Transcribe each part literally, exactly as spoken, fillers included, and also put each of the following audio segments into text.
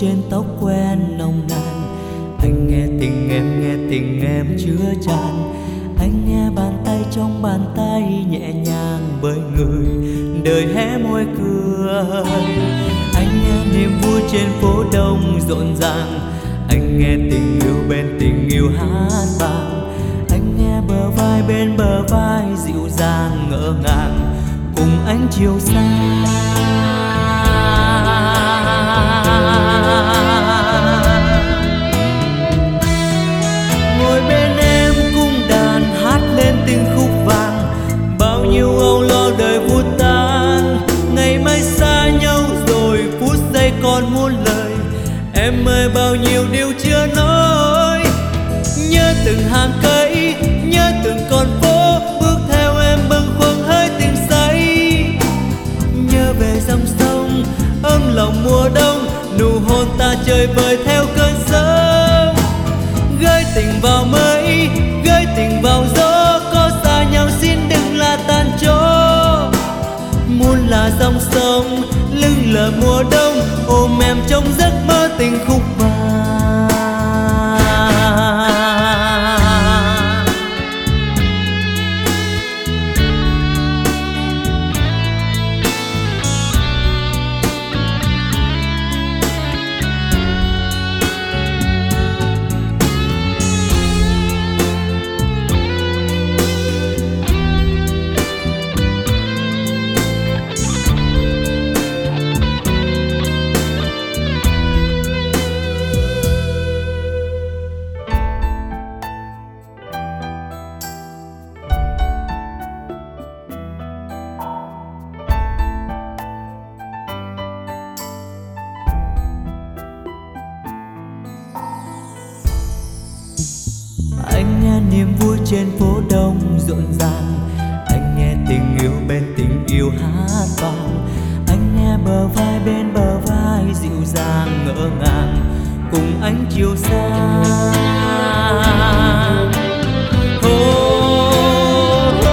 trên tóc quen nồng nàn. Anh nghe tình em, nghe tình em chứa chan. Anh nghe bàn tay trong bàn tay nhẹ nhàng bởi người đời hé môi cười. Anh nghe niềm vui trên phố đông rộn ràng. Anh nghe tình yêu bên tình yêu hát vang. Anh nghe bờ vai bên bờ vai dịu dàng ngỡ ngàng cùng anh chiều xa. Ngồi bên em cung đàn hát lên tình khúc vàng. Bao nhiêu âu lo đời vụt tan. Ngày mai xa nhau rồi phút giây còn muôn lời. Em ơi bao nhiêu điều chưa nói. Nhớ từng hàng cây, nhớ từng con phố. Bước theo em bâng khuâng hơi tình say. Nhớ về dòng sông ấm lòng mùa đông. Nụ hôn ta chơi vơi theo cơn sóng. Gửi tình vào mây, gửi tình vào gió. Có xa nhau xin đừng là tan chó. Muốn là dòng sông lưng lờ mùa đông. Ôm em trong giấc mơ tình khúc vàng. Anh nghe niềm vui trên phố đông rộn ràng. Anh nghe tình yêu bên tình yêu hát vang. Anh nghe bờ vai bên bờ vai dịu dàng ngỡ ngàng cùng anh chiều xa. Oh, oh,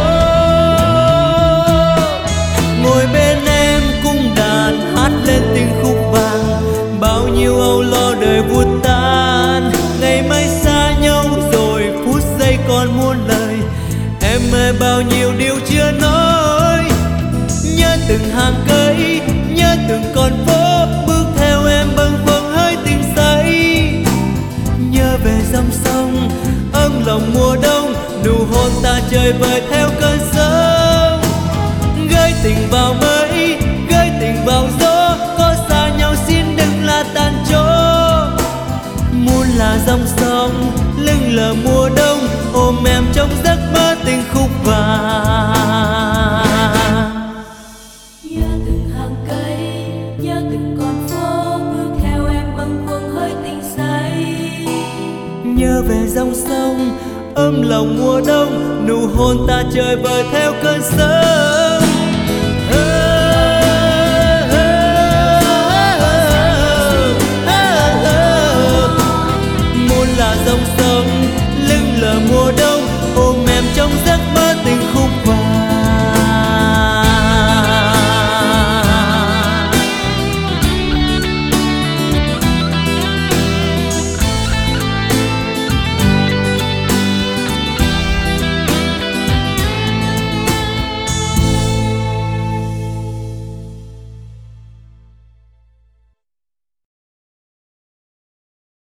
oh. Ngồi bên em cung đàn hát lên tình khúc vàng. Bao nhiêu âu lo đời vụt tan. Ngày mai xa nhau rồi phút giây còn muôn lời. Em ơi bao nhiêu điều chưa nói. Nhớ từng hàng cây, nhớ từng con phố. Bước theo em bâng khuâng hơi tình say. Nhớ về dòng sông ấm lòng mùa đông. Nụ hôn ta chơi vơi theo cơn sóng. Gửi tình vào mây, gửi tình vào gió. Có xa nhau xin đừng là tan chó. Muốn là dòng sông lưng lờ mùa đông. Ôm em trong giấc mơ tình khúc vàng. Nhớ từng hàng cây, nhớ từng con phố. Bước theo em bâng khuâng hơi tình say. Nhớ về dòng sông ấm lòng mùa đông. Nụ hôn ta chơi vơi theo cơn sóng.